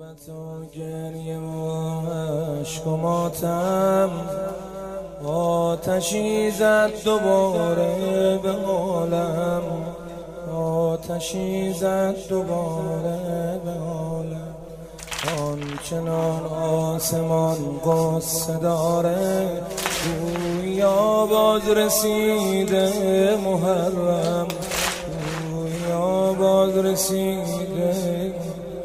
غربت و گریه و عشق و ماتم آتشی زد دوباره به عالم، آتشی زد دوباره به عالم. آنچنان آسمان قصه داره گویا باز رسیده محرم، گویا باز رسیده.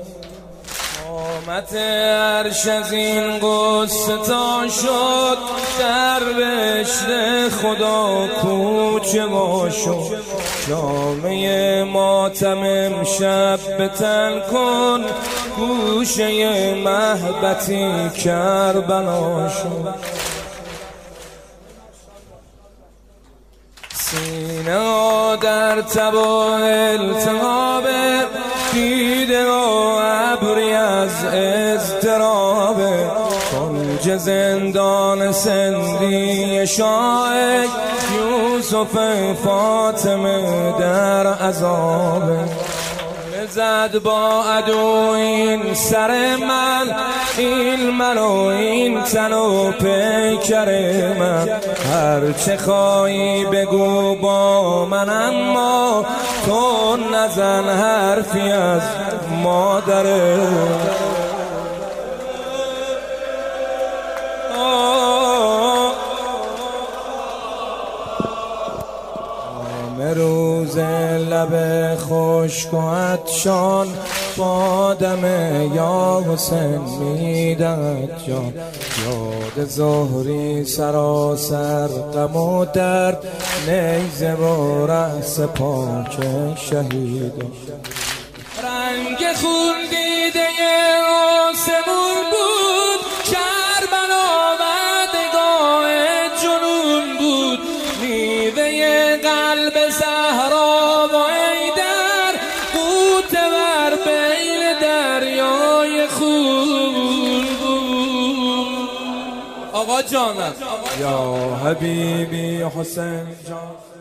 قامت عرش از این قصه تا شد در بهشت خدا کوچه ما شد. جامعه ماتم امشب به تن کن، گوشه محبتی کربلا شد. سینه ها در تب و التهاب دیده و ابری از اضطراب، کنج زندان سندی شاه یوسف فاطمه در عذاب. زد با عدو این سر من، این من و این تن و پیکر من. هر چه خواهی بگو با من، اما تو نزن حرفی از مادر. روز لب خشک و عطشان بادم یا حسین میدهد جان. یاد زهری سراسر غم و درد، نیزه و رأس پاک شهیدان. رنگ خون دیده آسمون بود، کربلا وعدگاه جنون بود. میوه قلب زهرا و ایدر، غوطه بر بین دریای خون بود. آقا جانم یا حبیبی حسین جان.